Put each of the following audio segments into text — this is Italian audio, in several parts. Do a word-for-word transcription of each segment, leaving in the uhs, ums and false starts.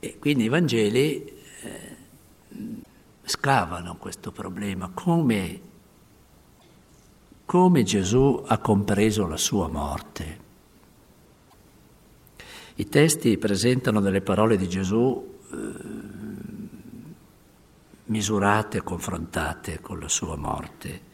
E quindi i Vangeli eh, scavano questo problema, come, come Gesù ha compreso la sua morte. I testi presentano delle parole di Gesù eh, misurate e confrontate con la sua morte.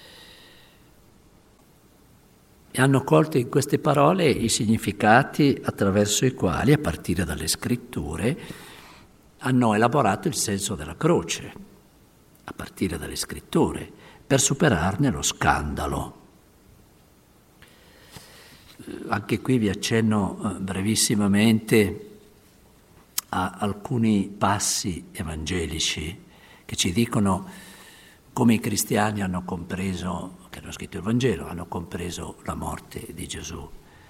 E hanno colto in queste parole i significati attraverso i quali, a partire dalle scritture, hanno elaborato il senso della croce, a partire dalle scritture, per superarne lo scandalo. Anche qui vi accenno brevissimamente a alcuni passi evangelici che ci dicono come i cristiani hanno compreso, che hanno scritto il Vangelo, hanno compreso la morte di Gesù.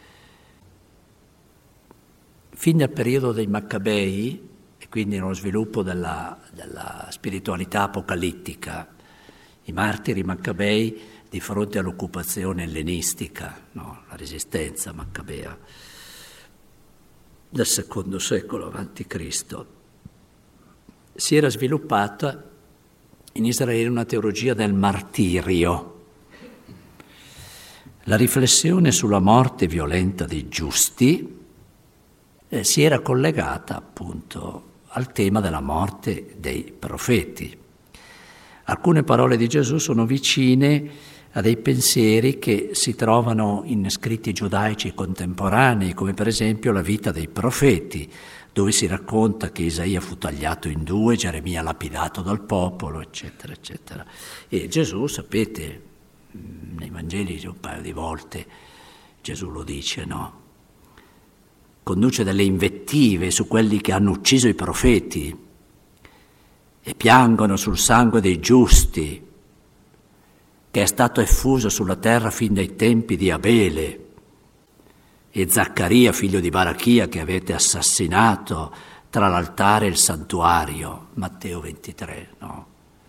Fin dal periodo dei Maccabei, e quindi nello sviluppo della, della spiritualità apocalittica, i martiri Maccabei di fronte all'occupazione ellenistica, no? La resistenza maccabea del secondo secolo avanti Cristo, si era sviluppata in Israele una teologia del martirio, la riflessione sulla morte violenta dei giusti eh, si era collegata appunto al tema della morte dei profeti. Alcune parole di Gesù sono vicine a dei pensieri che si trovano in scritti giudaici contemporanei, come per esempio la vita dei profeti, dove si racconta che Isaia fu tagliato in due, Geremia lapidato dal popolo, eccetera, eccetera. E Gesù, sapete, nei Vangeli un paio di volte Gesù lo dice, no? Conduce delle invettive su quelli che hanno ucciso i profeti e piangono sul sangue dei giusti, che è stato effuso sulla terra fin dai tempi di Abele, e Zaccaria, figlio di Barachia, che avete assassinato tra l'altare e il santuario, Matteo ventitré, no?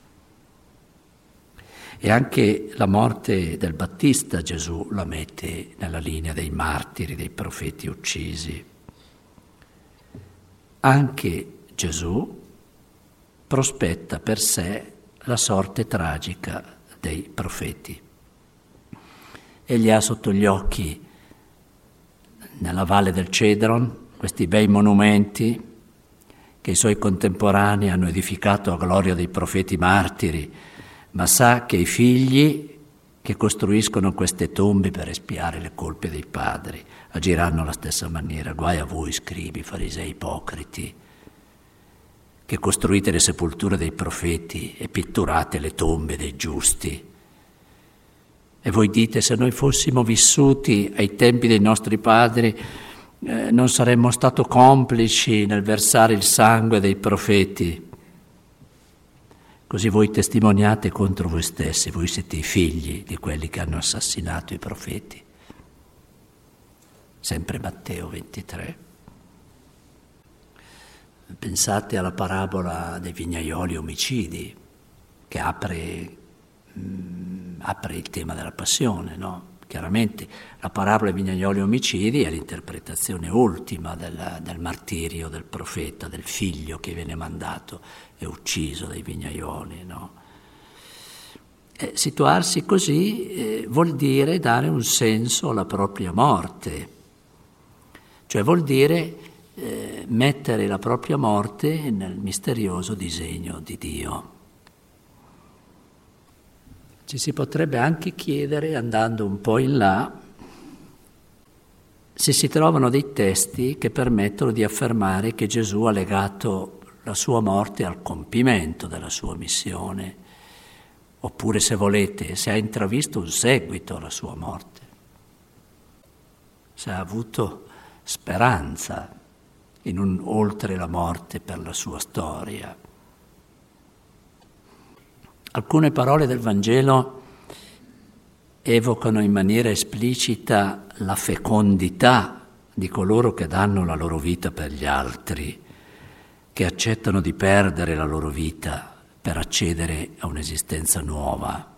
E anche la morte del Battista Gesù la mette nella linea dei martiri, dei profeti uccisi. Anche Gesù prospetta per sé la sorte tragica dei profeti. Egli ha sotto gli occhi, nella valle del Cedron, questi bei monumenti che i suoi contemporanei hanno edificato a gloria dei profeti martiri, ma sa che i figli che costruiscono queste tombe per espiare le colpe dei padri agiranno alla stessa maniera. Guai a voi, scribi, farisei ipocriti, che costruite le sepolture dei profeti e pitturate le tombe dei giusti. E voi dite, se noi fossimo vissuti ai tempi dei nostri padri, eh, non saremmo stati complici nel versare il sangue dei profeti. Così voi testimoniate contro voi stessi, voi siete i figli di quelli che hanno assassinato i profeti. Sempre Matteo ventitré. Pensate alla parabola dei vignaioli omicidi, che apre, mh, apre il tema della passione, no? Chiaramente la parabola dei vignaioli omicidi è l'interpretazione ultima del, del martirio del profeta, del figlio che viene mandato e ucciso dai vignaioli, no? E situarsi così eh, vuol dire dare un senso alla propria morte, cioè vuol dire Eh, mettere la propria morte nel misterioso disegno di Dio. Ci si potrebbe anche chiedere, andando un po' in là, se si trovano dei testi che permettono di affermare che Gesù ha legato la sua morte al compimento della sua missione, oppure, se volete, se ha intravisto un seguito alla sua morte, se ha avuto speranza in un oltre la morte per la sua storia. Alcune parole del Vangelo evocano in maniera esplicita la fecondità di coloro che danno la loro vita per gli altri, che accettano di perdere la loro vita per accedere a un'esistenza nuova.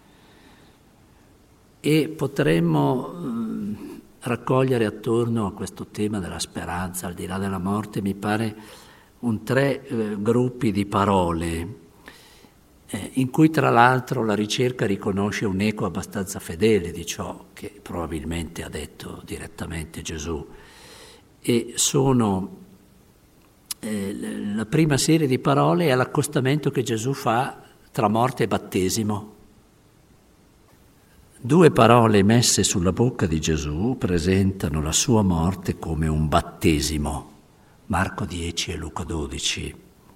E potremmo raccogliere attorno a questo tema della speranza, al di là della morte, mi pare, un tre eh, gruppi di parole eh, in cui tra l'altro la ricerca riconosce un eco abbastanza fedele di ciò che probabilmente ha detto direttamente Gesù. E sono eh, la prima serie di parole è l'accostamento che Gesù fa tra morte e battesimo. Due parole messe sulla bocca di Gesù presentano la sua morte come un battesimo, Marco dieci e Luca dodici.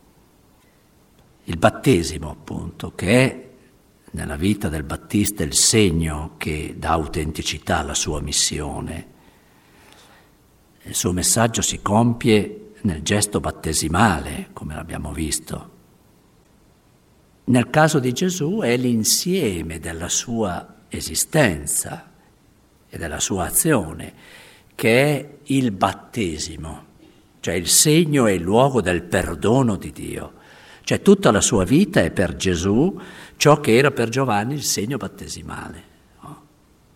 Il battesimo, appunto, che è nella vita del Battista il segno che dà autenticità alla sua missione. Il suo messaggio si compie nel gesto battesimale, come l'abbiamo visto. Nel caso di Gesù è l'insieme della sua esistenza e della sua azione, che è il battesimo, cioè il segno e il luogo del perdono di Dio. Cioè tutta la sua vita è per Gesù ciò che era per Giovanni il segno battesimale. No?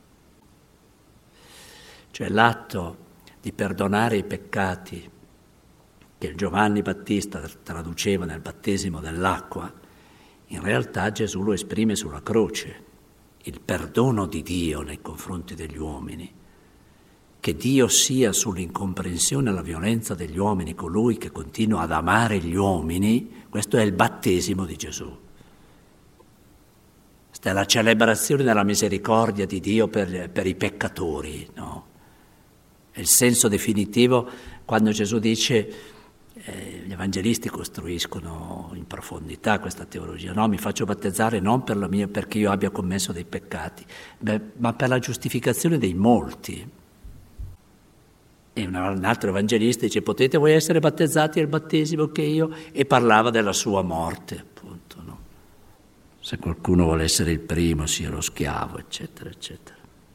Cioè l'atto di perdonare i peccati che Giovanni Battista traduceva nel battesimo dell'acqua, in realtà Gesù lo esprime sulla croce, il perdono di Dio nei confronti degli uomini, che Dio sia sull'incomprensione e la violenza degli uomini colui che continua ad amare gli uomini, questo è il battesimo di Gesù. Questa è la celebrazione della misericordia di Dio per, per i peccatori, no? È il senso definitivo quando Gesù dice, eh, gli evangelisti costruiscono in profondità questa teologia, no? Mi faccio battezzare non per la mia, perché io abbia commesso dei peccati, beh, ma per la giustificazione dei molti. E un altro evangelista dice, potete voi essere battezzati al battesimo che io? E parlava della sua morte, appunto, no? Se qualcuno vuole essere il primo, sia lo schiavo, eccetera, eccetera.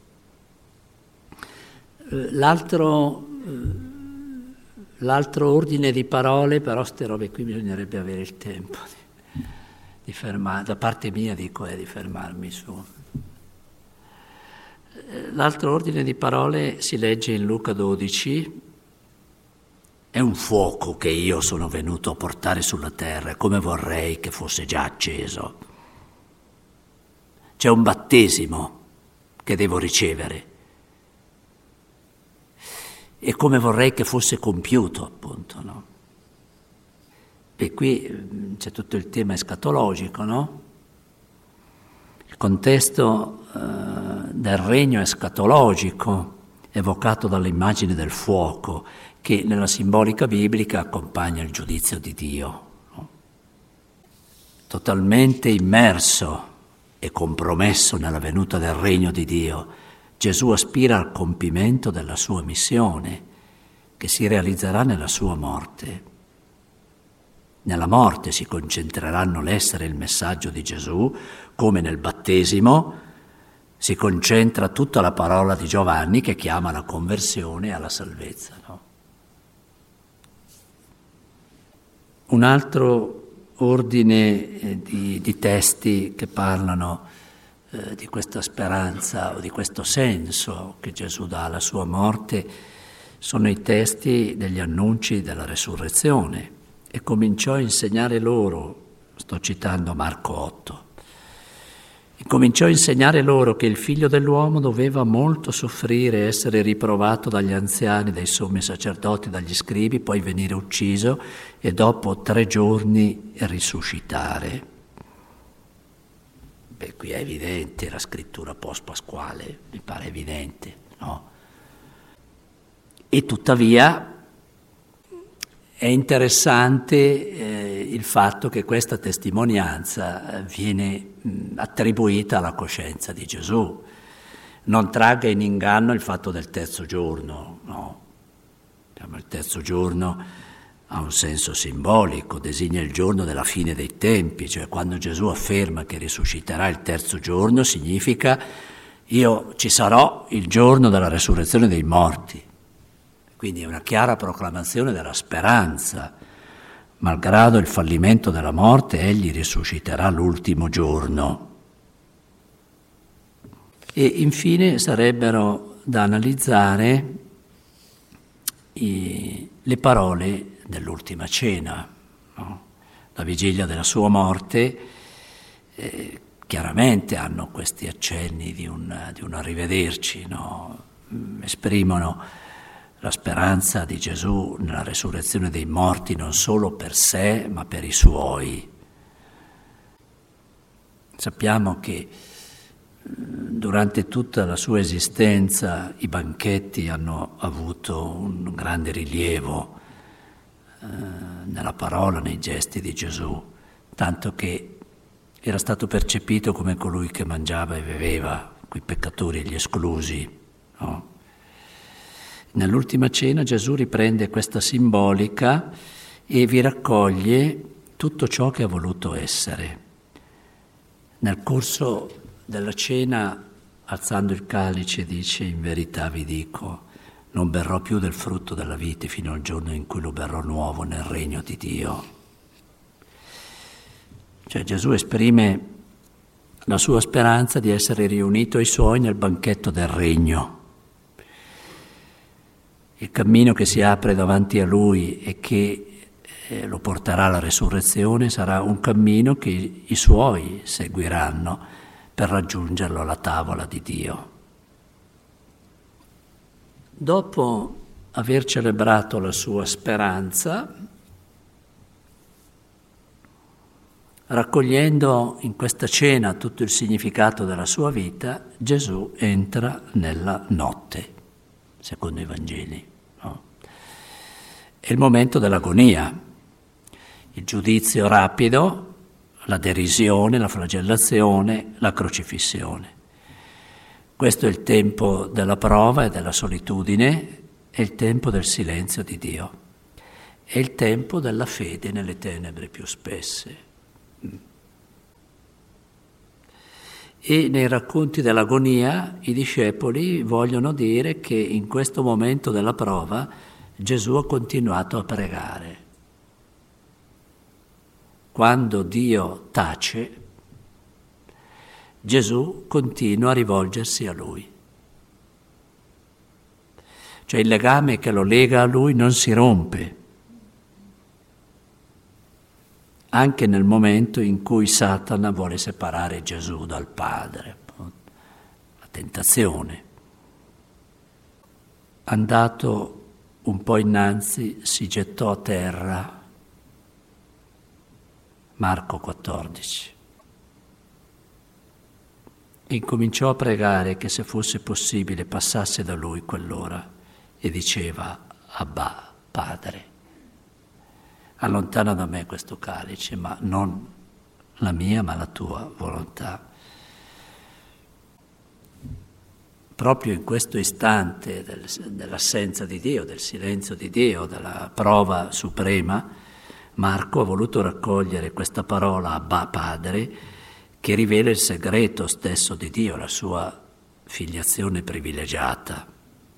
L'altro, l'altro ordine di parole, però ste robe qui bisognerebbe avere il tempo di, di fermare, da parte mia dico è di fermarmi su. L'altro ordine di parole si legge in Luca dodici, è un fuoco che io sono venuto a portare sulla terra, come vorrei che fosse già acceso. C'è un battesimo che devo ricevere e come vorrei che fosse compiuto, appunto, no? E qui c'è tutto il tema escatologico, no? Il contesto eh, del regno escatologico evocato dall'immagine del fuoco che nella simbolica biblica accompagna il giudizio di Dio, no? Totalmente immerso e compromesso nella venuta del regno di Dio, Gesù aspira al compimento della sua missione, che si realizzerà nella sua morte. Nella morte si concentreranno l'essere e il messaggio di Gesù, come nel battesimo si concentra tutta la parola di Giovanni che chiama alla conversione e alla salvezza, no? Un altro ordine eh, di, di testi che parlano eh, di questa speranza o di questo senso che Gesù dà alla sua morte sono i testi degli annunci della resurrezione. E cominciò a insegnare loro, sto citando Marco otto, e cominciò a insegnare loro che il figlio dell'uomo doveva molto soffrire, essere riprovato dagli anziani, dai sommi sacerdoti, dagli scribi, poi venire ucciso e dopo tre giorni risuscitare. Beh, qui è evidente la scrittura post-pasquale, mi pare evidente, no? E tuttavia è interessante eh, il fatto che questa testimonianza viene mh, attribuita alla coscienza di Gesù. Non tragga in inganno il fatto del terzo giorno, no? Il terzo giorno ha un senso simbolico, designa il giorno della fine dei tempi, cioè quando Gesù afferma che risusciterà il terzo giorno significa io ci sarò il giorno della resurrezione dei morti. Quindi è una chiara proclamazione della speranza. Malgrado il fallimento della morte, egli risusciterà l'ultimo giorno. E infine sarebbero da analizzare i, le parole dell'ultima cena. no? La vigilia della sua morte, eh, chiaramente hanno questi accenni di un, di un arrivederci, no? Esprimono la speranza di Gesù nella resurrezione dei morti non solo per sé, ma per i suoi. Sappiamo che durante tutta la sua esistenza i banchetti hanno avuto un grande rilievo eh, nella parola, nei gesti di Gesù, tanto che era stato percepito come colui che mangiava e beveva, quei peccatori e gli esclusi, no? Nell'ultima cena Gesù riprende questa simbolica e vi raccoglie tutto ciò che ha voluto essere. Nel corso della cena, alzando il calice, dice: in verità vi dico, non berrò più del frutto della vite fino al giorno in cui lo berrò nuovo nel regno di Dio. Cioè Gesù esprime la sua speranza di essere riunito ai suoi nel banchetto del regno. Il cammino che si apre davanti a lui e che eh, lo porterà alla resurrezione sarà un cammino che i suoi seguiranno per raggiungerlo alla tavola di Dio. Dopo aver celebrato la sua speranza, raccogliendo in questa cena tutto il significato della sua vita, Gesù entra nella notte, secondo i Vangeli. No? È il momento dell'agonia, il giudizio rapido, la derisione, la flagellazione, la crocifissione. Questo è il tempo della prova e della solitudine, è il tempo del silenzio di Dio, è il tempo della fede nelle tenebre più spesse. E nei racconti dell'agonia i discepoli vogliono dire che in questo momento della prova Gesù ha continuato a pregare. Quando Dio tace, Gesù continua a rivolgersi a Lui. Cioè il legame che lo lega a Lui non si rompe, anche nel momento in cui Satana vuole separare Gesù dal Padre, la tentazione. Andato un po' innanzi, si gettò a terra. Marco quattordici. E incominciò a pregare che se fosse possibile passasse da lui quell'ora e diceva: Abba, Padre, allontana da me questo calice, ma non la mia, ma la tua volontà. Proprio in questo istante del, dell'assenza di Dio, del silenzio di Dio, della prova suprema, Marco ha voluto raccogliere questa parola Abba, Padre, che rivela il segreto stesso di Dio, la sua filiazione privilegiata.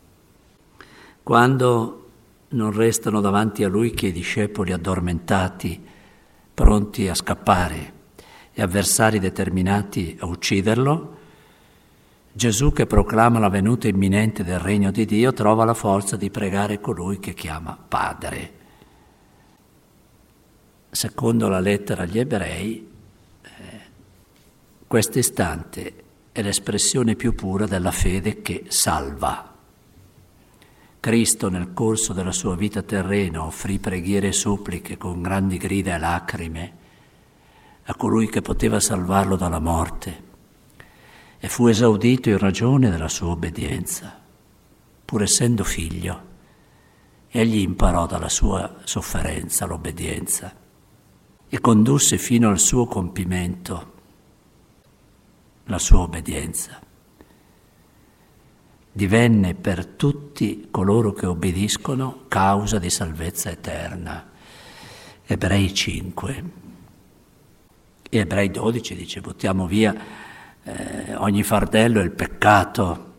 Quando non restano davanti a lui che i discepoli addormentati, pronti a scappare, e avversari determinati a ucciderlo, Gesù, che proclama la venuta imminente del regno di Dio, trova la forza di pregare colui che chiama Padre. Secondo la lettera agli Ebrei, eh, questo istante è l'espressione più pura della fede che salva. Cristo nel corso della sua vita terrena offrì preghiere e suppliche con grandi grida e lacrime a colui che poteva salvarlo dalla morte e fu esaudito in ragione della sua obbedienza. Pur essendo figlio, egli imparò dalla sua sofferenza l'obbedienza e condusse fino al suo compimento la sua obbedienza. Divenne per tutti coloro che obbediscono causa di salvezza eterna. Ebrei cinque. E Ebrei dodici dice: buttiamo via eh, ogni fardello e il peccato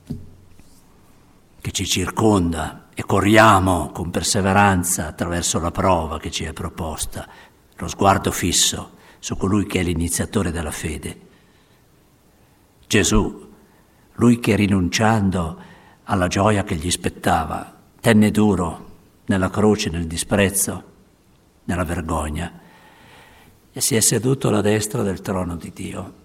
che ci circonda e corriamo con perseveranza attraverso la prova che ci è proposta, lo sguardo fisso su colui che è l'iniziatore della fede. Gesù, lui che rinunciando alla gioia che gli spettava, tenne duro nella croce, nel disprezzo, nella vergogna, e si è seduto alla destra del trono di Dio.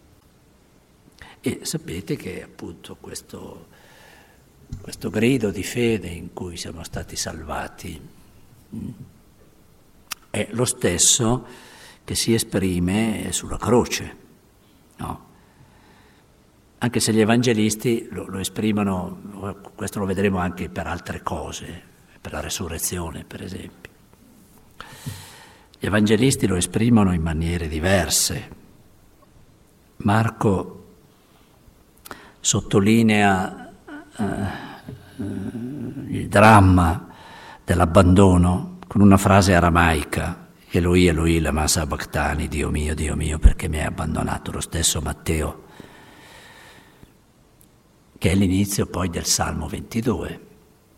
E sapete che appunto questo, questo grido di fede in cui siamo stati salvati è lo stesso che si esprime sulla croce, no? Anche se gli evangelisti lo, lo esprimono, questo lo vedremo anche per altre cose, per la resurrezione per esempio. Gli evangelisti lo esprimono in maniere diverse. Marco sottolinea eh, il dramma dell'abbandono con una frase aramaica: Eloi, Eloi, lama sabachthani, Dio mio, Dio mio, perché mi hai abbandonato. Lo stesso Matteo, che è l'inizio poi del Salmo ventidue.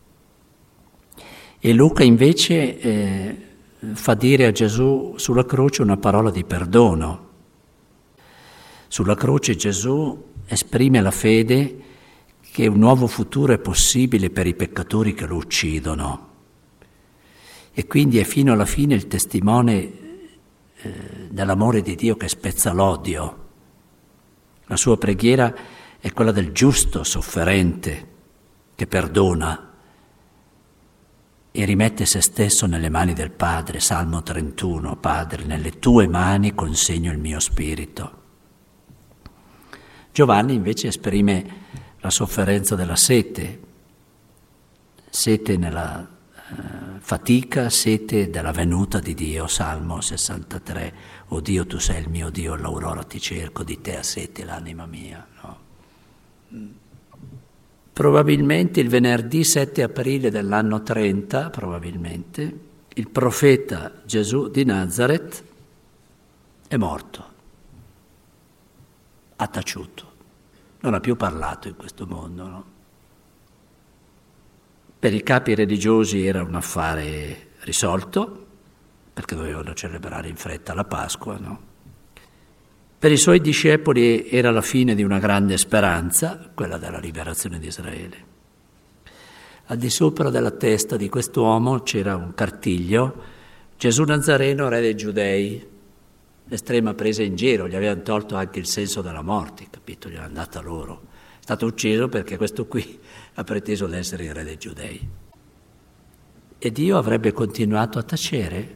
E Luca invece eh, fa dire a Gesù sulla croce una parola di perdono. Sulla croce Gesù esprime la fede che un nuovo futuro è possibile per i peccatori che lo uccidono. E quindi è fino alla fine il testimone eh, dell'amore di Dio che spezza l'odio. La sua preghiera è quella del giusto sofferente che perdona e rimette se stesso nelle mani del Padre. Salmo trentuno, Padre, nelle tue mani consegno il mio spirito. Giovanni invece esprime la sofferenza della sete, sete nella eh, fatica, sete della venuta di Dio. Salmo sessantatré, o Dio tu sei il mio Dio, all'aurora ti cerco, di te ha sete l'anima mia. No? Probabilmente il venerdì sette aprile dell'anno trenta, probabilmente, il profeta Gesù di Nazareth è morto, ha taciuto, non ha più parlato in questo mondo, no? Per i capi religiosi era un affare risolto, perché dovevano celebrare in fretta la Pasqua, no? Per i suoi discepoli era la fine di una grande speranza, quella della liberazione di Israele. Al di sopra della testa di quest'uomo c'era un cartiglio: Gesù Nazareno, re dei Giudei. Estrema presa in giro, gli avevano tolto anche il senso della morte, capito? Gli è andata loro. È stato ucciso perché questo qui ha preteso di essere il re dei Giudei. E Dio avrebbe continuato a tacere?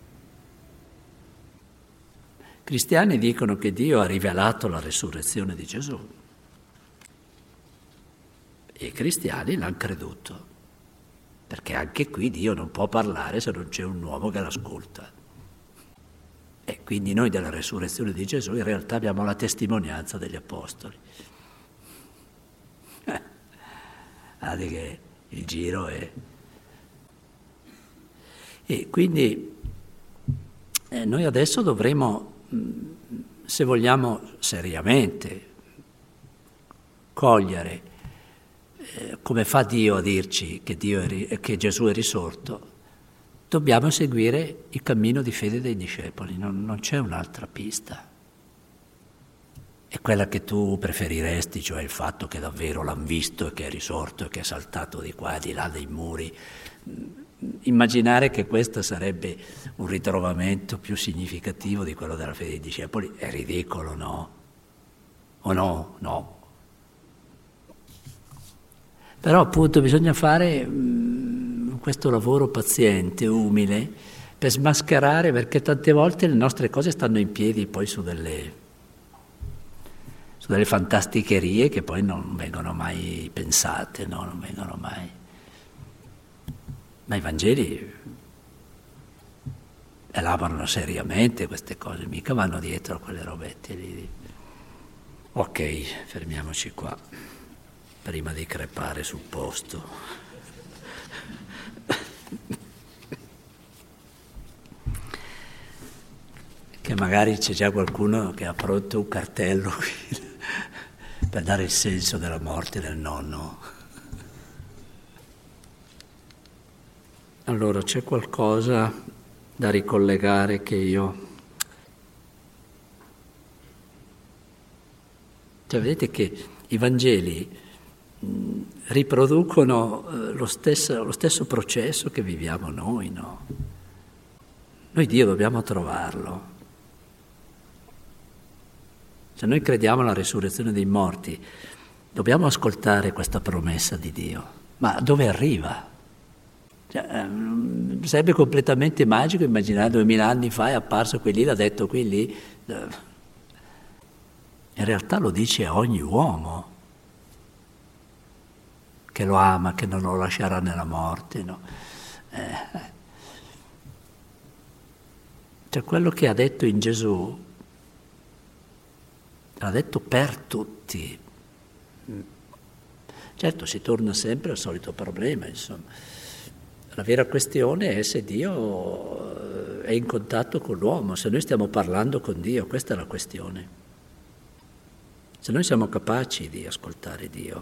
Cristiani dicono che Dio ha rivelato la resurrezione di Gesù e i cristiani l'hanno creduto, perché anche qui Dio non può parlare se non c'è un uomo che l'ascolta. E quindi noi della resurrezione di Gesù in realtà abbiamo la testimonianza degli apostoli. Eh, guardate che il giro è... E quindi eh, noi adesso dovremo, se vogliamo seriamente cogliere eh, come fa Dio a dirci che, Dio è ri- che Gesù è risorto, dobbiamo seguire il cammino di fede dei discepoli, non, non c'è un'altra pista. È quella che tu preferiresti, cioè il fatto che davvero l'hanno visto e che è risorto e che è saltato di qua e di là dei muri. Immaginare che questo sarebbe un ritrovamento più significativo di quello della fede dei discepoli è ridicolo, no? O no? No. Però appunto bisogna fare mh, questo lavoro paziente, umile, per smascherare, perché tante volte le nostre cose stanno in piedi poi su delle, su delle fantasticherie che poi non vengono mai pensate, no? Non vengono mai... Ma i Vangeli elaborano seriamente queste cose, mica vanno dietro a quelle robette lì. Ok, fermiamoci qua, prima di crepare sul posto. Che magari c'è già qualcuno che ha pronto un cartello qui per dare il senso della morte del nonno. Allora, c'è qualcosa da ricollegare che io... Cioè, vedete che i Vangeli mh, riproducono eh, lo, stesso, lo stesso processo che viviamo noi, no? Noi Dio dobbiamo trovarlo. Se noi crediamo alla risurrezione dei morti, dobbiamo ascoltare questa promessa di Dio. Ma dove arriva? Cioè, ehm, sarebbe completamente magico immaginare duemila anni fa è apparso qui lì, l'ha detto qui lì. In realtà lo dice a ogni uomo che lo ama, che non lo lascerà nella morte. No? Eh. Cioè quello che ha detto in Gesù l'ha detto per tutti. Certo, si torna sempre al solito problema, insomma. La vera questione è se Dio è in contatto con l'uomo, se noi stiamo parlando con Dio, questa è la questione. Se noi siamo capaci di ascoltare Dio.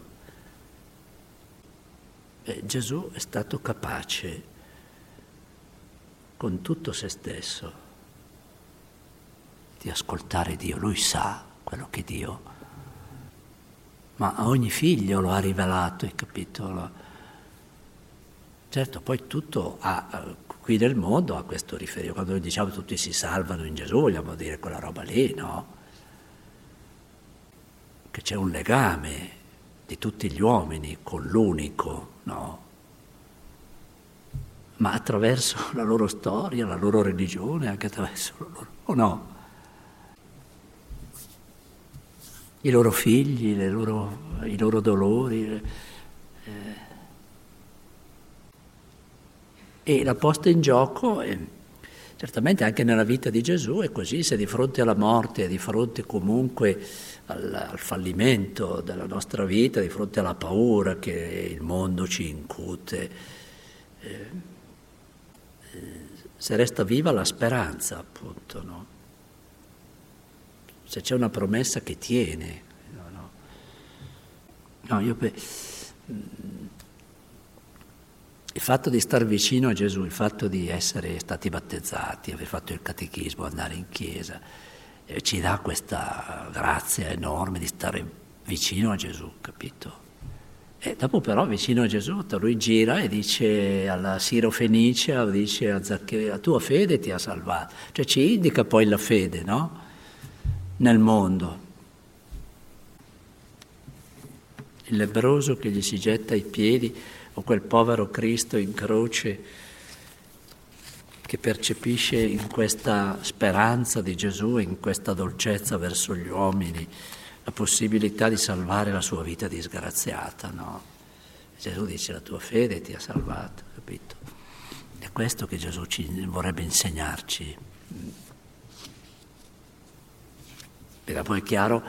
E Gesù è stato capace con tutto se stesso di ascoltare Dio, lui sa quello che Dio, ma a ogni figlio lo ha rivelato, hai capito? Certo, poi tutto ha, qui nel mondo ha questo riferimento, quando noi diciamo tutti si salvano in Gesù, vogliamo dire quella roba lì, no? Che c'è un legame di tutti gli uomini con l'unico, no? Ma attraverso la loro storia, la loro religione, anche attraverso la loro, o no? I loro figli, le loro, i loro dolori. Eh. E la posta in gioco, è, certamente anche nella vita di Gesù è così, se di fronte alla morte, di fronte comunque al, al fallimento della nostra vita, di fronte alla paura che il mondo ci incute, eh, eh, se resta viva la speranza, appunto, no? Se c'è una promessa che tiene. No, no. No, io pe- il fatto di star vicino a Gesù, il fatto di essere stati battezzati, aver fatto il catechismo, andare in chiesa, eh, ci dà questa grazia enorme di stare vicino a Gesù, capito? E dopo però vicino a Gesù lui gira e dice alla Sirofenicia, dice a Zaccheo, la tua fede ti ha salvato. Cioè ci indica poi la fede, no? Nel mondo. Il lebbroso che gli si getta ai piedi, o quel povero Cristo in croce che percepisce in questa speranza di Gesù, in questa dolcezza verso gli uomini, la possibilità di salvare la sua vita disgraziata, no? Gesù dice la tua fede ti ha salvato, capito? È questo che Gesù ci vorrebbe insegnarci. Perché poi è chiaro,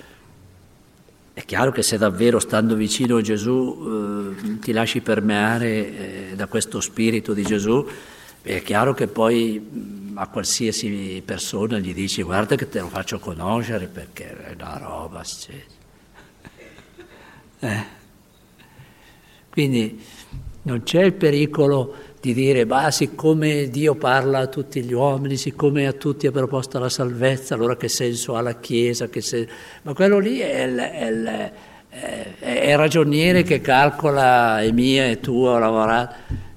è chiaro che se davvero stando vicino a Gesù eh, ti lasci permeare eh, da questo spirito di Gesù, è chiaro che poi a qualsiasi persona gli dici guarda che te lo faccio conoscere perché è una roba. Eh. Quindi non c'è il pericolo di dire, ma siccome Dio parla a tutti gli uomini, siccome a tutti ha proposto la salvezza, allora che senso ha la Chiesa? Che sen... Ma quello lì è il, è, il, è, è il ragioniere che calcola è mia, è tua, ho lavorato.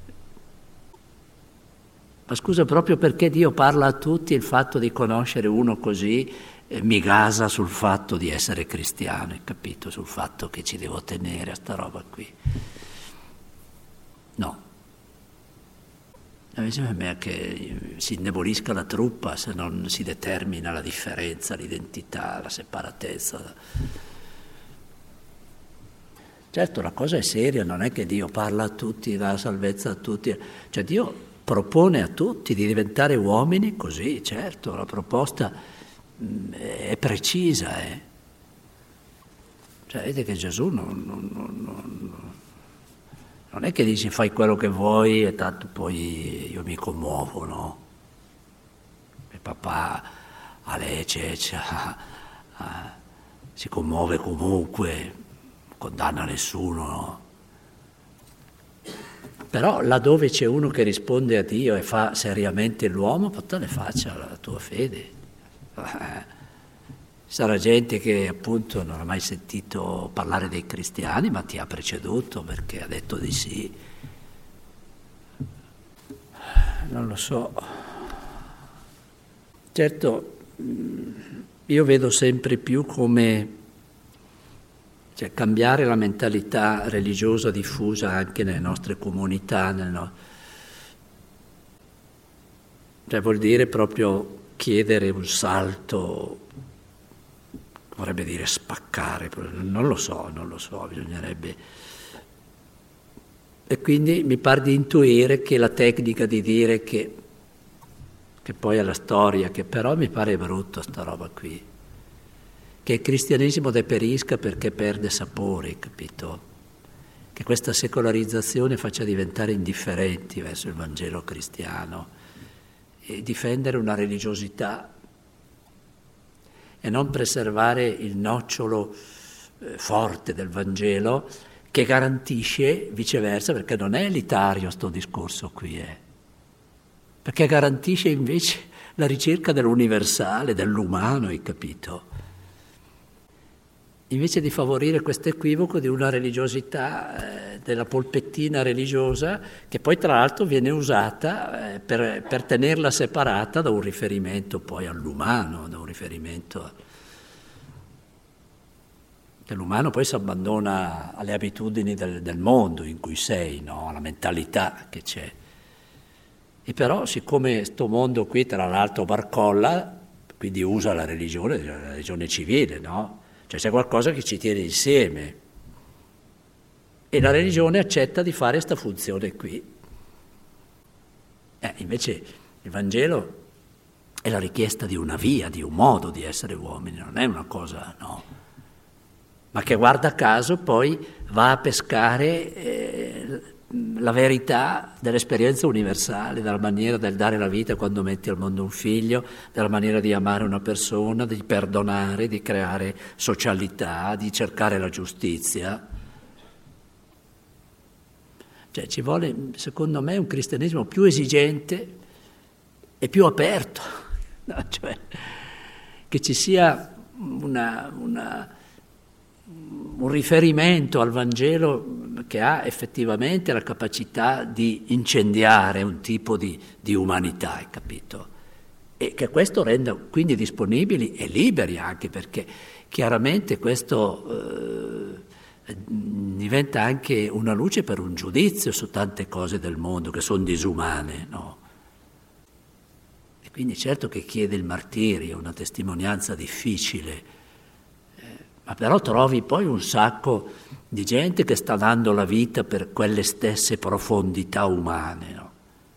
Ma scusa, proprio perché Dio parla a tutti, il fatto di conoscere uno così eh, mi gasa sul fatto di essere cristiano, capito? Sul fatto che ci devo tenere a sta roba qui. No. Invece a me è che si indebolisca la truppa se non si determina la differenza, l'identità, la separatezza. Certo, la cosa è seria, non è che Dio parla a tutti, dà la salvezza a tutti. Cioè Dio propone a tutti di diventare uomini così, certo, la proposta è precisa. Eh. Cioè, vedete che Gesù non... non, non, non Non è che dici fai quello che vuoi e tanto poi io mi commuovo, no? E papà Alece si commuove comunque, condanna nessuno, no? Però laddove c'è uno che risponde a Dio e fa seriamente l'uomo, te ne faccia la tua fede. Sarà gente che appunto non ha mai sentito parlare dei cristiani, ma ti ha preceduto perché ha detto di sì. Non lo so. Certo, io vedo sempre più come cioè, cambiare la mentalità religiosa diffusa anche nelle nostre comunità, nel no... cioè vuol dire proprio chiedere un salto, vorrebbe dire spaccare, non lo so, non lo so, bisognerebbe... E quindi mi pare di intuire che la tecnica di dire che, che poi è la storia, che però mi pare brutto sta roba qui, che il cristianesimo deperisca perché perde sapore, capito? Che questa secolarizzazione faccia diventare indifferenti verso il Vangelo cristiano e difendere una religiosità e non preservare il nocciolo eh, forte del Vangelo che garantisce viceversa, perché non è elitario sto discorso qui, eh, perché garantisce invece la ricerca dell'universale, dell'umano, hai capito? Invece di favorire questo equivoco di una religiosità, eh, della polpettina religiosa, che poi tra l'altro viene usata eh, per, per tenerla separata da un riferimento poi all'umano, da un riferimento a... che l'umano poi si abbandona alle abitudini del, del mondo in cui sei, no? Alla mentalità che c'è. E però siccome sto mondo qui tra l'altro barcolla, quindi usa la religione, la religione civile, no? Cioè c'è qualcosa che ci tiene insieme e la religione accetta di fare questa funzione qui. Eh, invece il Vangelo è la richiesta di una via, di un modo di essere uomini, non è una cosa, no, ma che guarda caso poi va a pescare eh, la verità dell'esperienza universale, della maniera del dare la vita quando metti al mondo un figlio, della maniera di amare una persona, di perdonare, di creare socialità, di cercare la giustizia. Cioè ci vuole, secondo me, un cristianesimo più esigente e più aperto, no? Cioè, che ci sia una, una, un riferimento al Vangelo che ha effettivamente la capacità di incendiare un tipo di, di umanità, hai capito? E che questo renda quindi disponibili e liberi anche, perché chiaramente questo eh, diventa anche una luce per un giudizio su tante cose del mondo che sono disumane, no? E quindi certo che chiede il martirio, una testimonianza difficile, eh, ma però trovi poi un sacco di gente che sta dando la vita per quelle stesse profondità umane, no?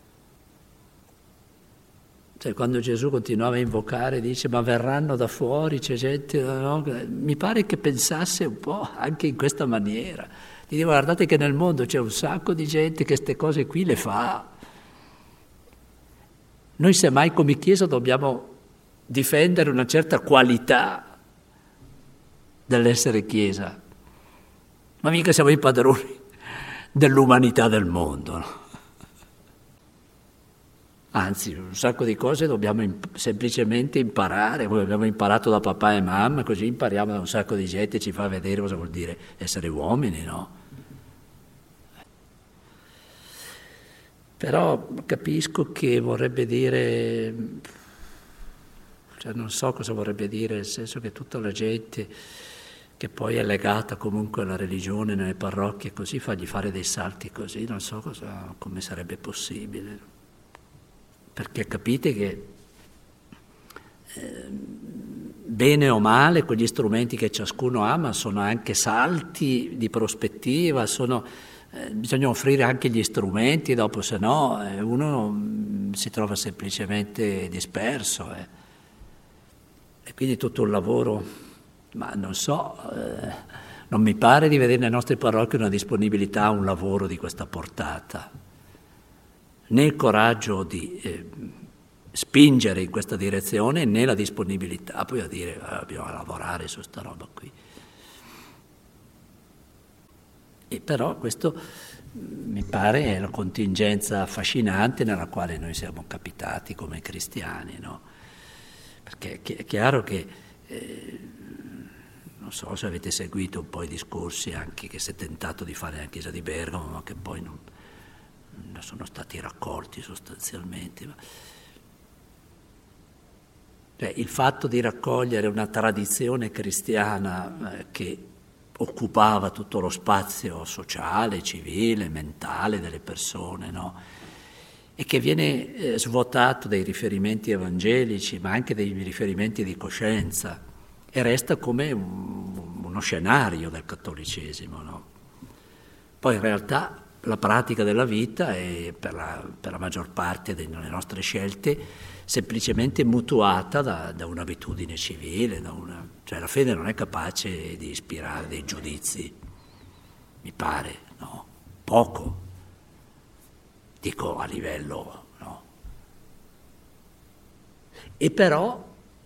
Cioè, quando Gesù continuava a invocare, dice, ma verranno da fuori, c'è gente, no? Mi pare che pensasse un po' anche in questa maniera. Ti dico, guardate che nel mondo c'è un sacco di gente che queste cose qui le fa. Noi semmai come Chiesa dobbiamo difendere una certa qualità dell'essere Chiesa, ma mica siamo i padroni dell'umanità del mondo, no? Anzi, un sacco di cose dobbiamo imp- semplicemente imparare, come abbiamo imparato da papà e mamma, così impariamo da un sacco di gente e ci fa vedere cosa vuol dire essere uomini, no? Però capisco che vorrebbe dire, cioè non so cosa vorrebbe dire, nel senso che tutta la gente che poi è legata comunque alla religione nelle parrocchie, così fargli fare dei salti così, non so cosa, come sarebbe possibile. Perché capite che eh, bene o male quegli strumenti che ciascuno ha, ma sono anche salti di prospettiva, sono, eh, bisogna offrire anche gli strumenti, dopo se no eh, uno mh, si trova semplicemente disperso. Eh. E quindi tutto un lavoro... Ma non so, eh, non mi pare di vedere nelle nostre parrocchie una disponibilità a un lavoro di questa portata, né il coraggio di eh, spingere in questa direzione, né la disponibilità poi a dire eh, dobbiamo lavorare su sta roba qui. E però questo mi pare è la contingenza affascinante nella quale noi siamo capitati come cristiani, no? Perché è chiaro che eh, non so se avete seguito un po' i discorsi anche che si è tentato di fare nella Chiesa di Bergamo, ma che poi non, non sono stati raccolti sostanzialmente. Ma Cioè, il fatto di raccogliere una tradizione cristiana eh, che occupava tutto lo spazio sociale, civile, mentale delle persone, no? E che viene eh, svuotato dai riferimenti evangelici, ma anche dei riferimenti di coscienza, e resta come un, uno scenario del cattolicesimo, no? Poi in realtà la pratica della vita è, per la, per la maggior parte delle nostre scelte, semplicemente mutuata da, da un'abitudine civile, da una, cioè la fede non è capace di ispirare dei giudizi, mi pare, no? Poco, dico a livello, no? E però,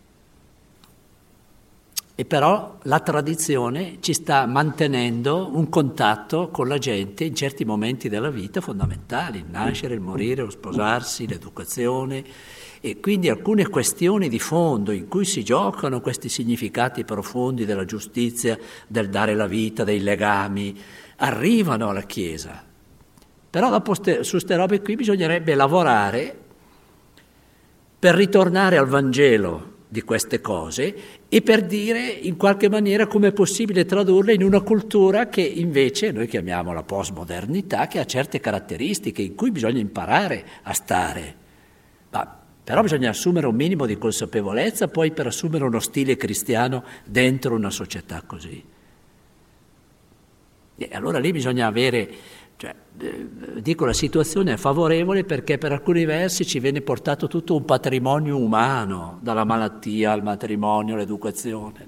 e però la tradizione ci sta mantenendo un contatto con la gente in certi momenti della vita fondamentali, il nascere, il morire, lo sposarsi, l'educazione, e quindi alcune questioni di fondo in cui si giocano questi significati profondi della giustizia, del dare la vita, dei legami, arrivano alla Chiesa. Però dopo ste, su queste robe qui bisognerebbe lavorare per ritornare al Vangelo di queste cose e per dire in qualche maniera come è possibile tradurle in una cultura che invece noi chiamiamo la postmodernità, che ha certe caratteristiche in cui bisogna imparare a stare. Ma però bisogna assumere un minimo di consapevolezza poi per assumere uno stile cristiano dentro una società così. E allora lì bisogna avere, cioè, eh, dico la situazione è favorevole perché per alcuni versi ci viene portato tutto un patrimonio umano, dalla malattia al matrimonio, all'educazione.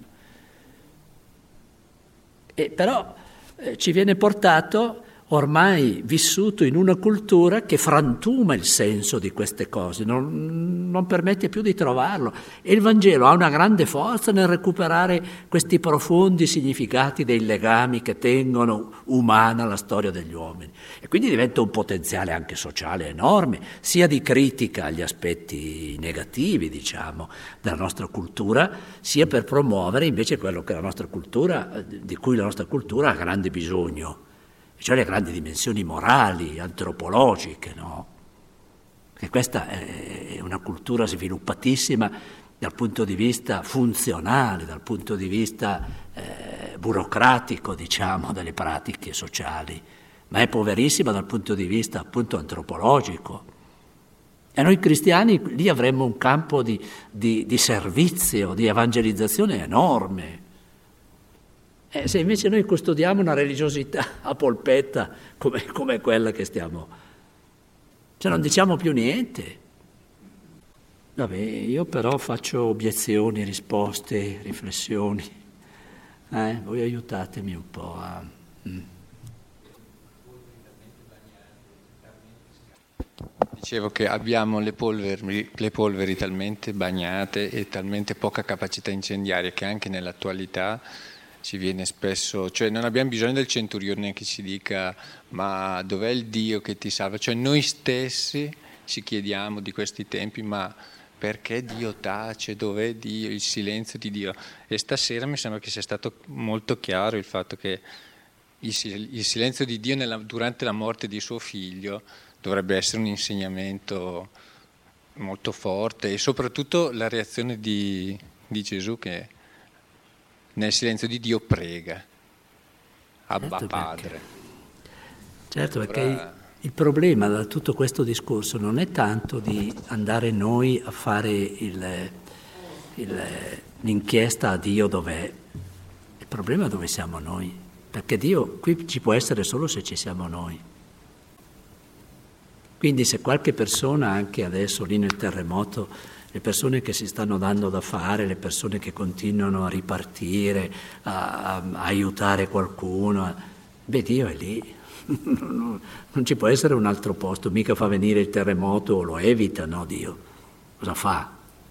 E però eh, ci viene portato ormai vissuto in una cultura che frantuma il senso di queste cose, non, non permette più di trovarlo. E il Vangelo ha una grande forza nel recuperare questi profondi significati dei legami che tengono umana la storia degli uomini. E quindi diventa un potenziale anche sociale enorme, sia di critica agli aspetti negativi, diciamo, della nostra cultura, sia per promuovere invece quello che la nostra cultura, di cui la nostra cultura ha grande bisogno, cioè le grandi dimensioni morali, antropologiche, no? Che questa è una cultura sviluppatissima dal punto di vista funzionale, dal punto di vista eh, burocratico, diciamo, delle pratiche sociali, ma è poverissima dal punto di vista appunto antropologico. E noi cristiani lì avremmo un campo di, di, di servizio, di evangelizzazione enorme. Eh, se invece noi custodiamo una religiosità a polpetta come, come quella che stiamo, cioè non diciamo più niente. Vabbè, io però faccio obiezioni, risposte, riflessioni. Eh, voi aiutatemi un po' a... Mm. Dicevo che abbiamo le polveri, le polveri talmente bagnate e talmente poca capacità incendiaria che anche nell'attualità ci viene spesso, cioè non abbiamo bisogno del centurione che ci dica ma dov'è il Dio che ti salva, cioè noi stessi ci chiediamo di questi tempi ma perché Dio tace, dov'è Dio, il silenzio di Dio. E stasera mi sembra che sia stato molto chiaro il fatto che il, il silenzio di Dio nella, durante la morte di suo figlio dovrebbe essere un insegnamento molto forte e soprattutto la reazione di, di Gesù che nel silenzio di Dio prega, Abba certo Padre. Perché, certo, allora, perché il problema da tutto questo discorso non è tanto di andare noi a fare il, il, l'inchiesta a Dio dov'è, il problema è dove siamo noi, perché Dio qui ci può essere solo se ci siamo noi. Quindi se qualche persona, anche adesso lì nel terremoto, le persone che si stanno dando da fare, le persone che continuano a ripartire, a, a, a aiutare qualcuno, beh, Dio è lì, non, non ci può essere un altro posto, mica fa venire il terremoto o lo evita, no Dio, cosa fa?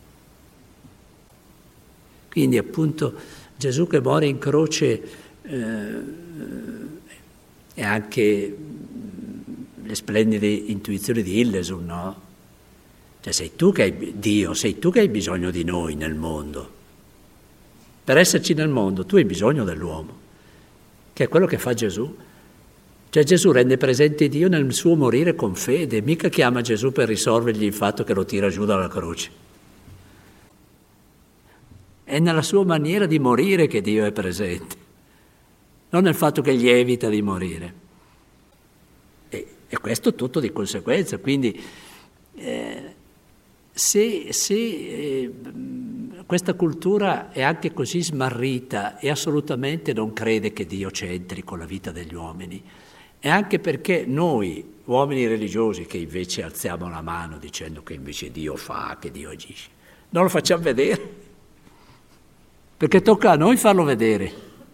Quindi appunto Gesù che muore in croce eh, è anche le splendide intuizioni di Hillesum, no? Cioè sei tu che hai Dio, sei tu che hai bisogno di noi nel mondo. Per esserci nel mondo tu hai bisogno dell'uomo, che è quello che fa Gesù. Cioè Gesù rende presente Dio nel suo morire con fede, mica chiama Gesù per risolvergli il fatto che lo tira giù dalla croce. È nella sua maniera di morire che Dio è presente, non nel fatto che gli evita di morire. E, e questo tutto di conseguenza. Quindi eh, se, se eh, questa cultura è anche così smarrita e assolutamente non crede che Dio c'entri con la vita degli uomini, è anche perché noi, uomini religiosi, che invece alziamo la mano dicendo che invece Dio fa, che Dio agisce, non lo facciamo vedere, perché tocca a noi farlo vedere.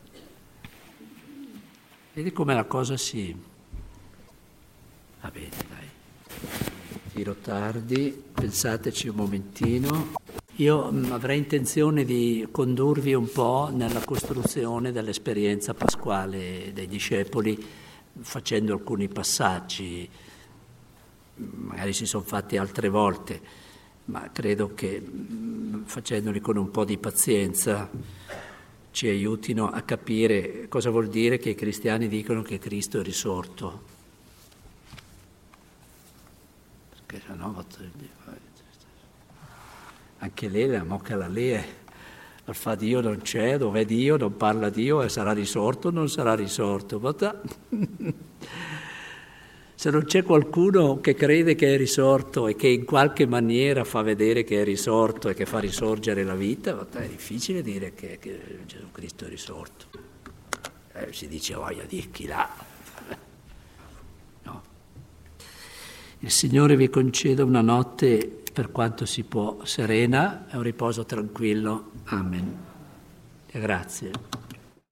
Vedi come la cosa si... Va bene, dai. Tiro tardi, pensateci un momentino. Io mh, avrei intenzione di condurvi un po' nella costruzione dell'esperienza pasquale dei discepoli, facendo alcuni passaggi, magari si sono fatti altre volte, ma credo che mh, facendoli con un po' di pazienza ci aiutino a capire cosa vuol dire che i cristiani dicono che Cristo è risorto. Perché se no, anche lei, la mocca la lei, al fa Dio non c'è, dov'è Dio, non parla Dio, e sarà risorto o non sarà risorto. Ma se non c'è qualcuno che crede che è risorto e che in qualche maniera fa vedere che è risorto e che fa risorgere la vita, è difficile dire che, che Gesù Cristo è risorto. Eh, si dice voglia di chi là. No. Il Signore vi conceda una notte, per quanto si può, serena e un riposo tranquillo. Amen. E grazie.